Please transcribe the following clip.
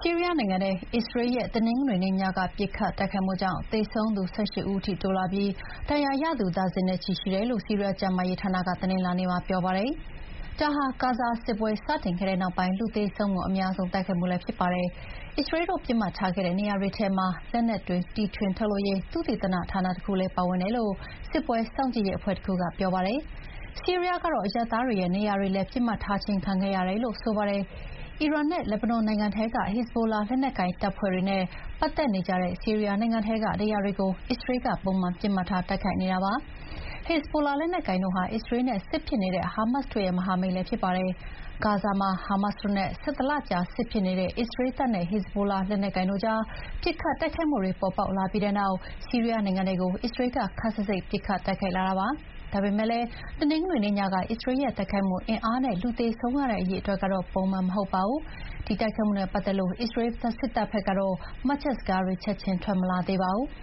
ီးရီးယားနိုင်ငံထဲအစ္စရေးရဲ့တနင်္ဂနွေနေ့ညကပစ်ခတ်တိုက်ခိုက်မှုကြောင့်သေဆုံးသူ18ဦးအထိတိုးလာပြီးဒဏ်ရာရသူဒါဇင်နဲ့ချီရှိတယ်လို့ဆီးရီးယားကျန်းမာရေးဌာနကတနင်္လာနေ့မှာပြောပါတယ်။ဒါဟာဂါဇာစစ်ပွဲစတင်ခဲ့တဲ့နောက်ပိုင်းလူသေဆုံးမှုအများဆုံးတိုက်ခိုက်မှုလည်းဖြစ်ပါတယ်။အစ္စရေးတို့ပစ်မှတ်ထားခဲ့တဲ့နေရာတွေထဲမှာလက်နက်တွေတီထွင်ထုတ်လုပ်ရေးသုတေသနဌာနတခုလည်းပါဝင်တယ်လို့စစ်ပွဲစောင့်ကြည့်ရေးအဖွဲ့တခုကပြောပါတယ်။ဆီးရီးယားကတော့အရပ်သားတွေရဲ့နေရာတွေလည်းပစ်မှတ်ထားခြင်းခံခဲ့ရတယ်လို့ဆိုပါတယ်။အီရန်နဲ့လက်ဘနွန်နိုင်ငံထဲကဟက်ဇ်ဘိုလာလက်နက်ကိုင်တပ်ဖွဲ့တွေနဲ့ပတ်သက်နေကြတဲ့ဆီးရီးယားနိုင်ငံထဲကနေရာတွေကိုအစ္စရေးကပုံမှန်ပစ်မှတ်ထားတိုက်ခိုက်နေတာပါ။ဟက်ဇ်ဘိုလာလက်နက်ကိုင်တို့ဟာအစ္စရေးနဲ့စစ်ဖြစ်နေတဲ့ဟာမတ်စ်တို့ရဲ့မဟာမိတ်လည်းဖြစ်ပါတယ်။ဂါဇာမှာဟာမတ်စ်တို့နဲ့17လကြာစစ်ဖြစ်နေတဲ့အစ္စရေးတပ်နဲ့ဟက်ဇ်ဘိုလာလက်နက်ကိုင်တို့ကြားပစ်ခတ်တိုက်ခိုက်မှုတွေပေါ်ပေါက်လာပြီးတဲ့နောက်ဆီးရီးယားနိုင်ငံတွေကိုအစ္စရေးကခပ်စိတ်စိတ်ပစ်ခတ်တိုက်ခိုက်လာတာပါ။ဒါပေမဲ့လည်းတနင်္ဂနွေနေ့ညကအစ္စရေးရဲ့တိုက်ခိုက်မှုအင်အားနဲ့လူသေဆုံးရတဲ့အရေအတွက်ကတော့ပုံမှန်မဟုတ်ပါဘူး။ဒီတိုက်ခိုက်မှုနဲ့ပတ်သက်လို့အစ္စရေးစစ်တပ်ဘက်ကတော့မှတ်ချက်စကားတွေချက်ချင်းထွက်မလာသေးပါဘူး။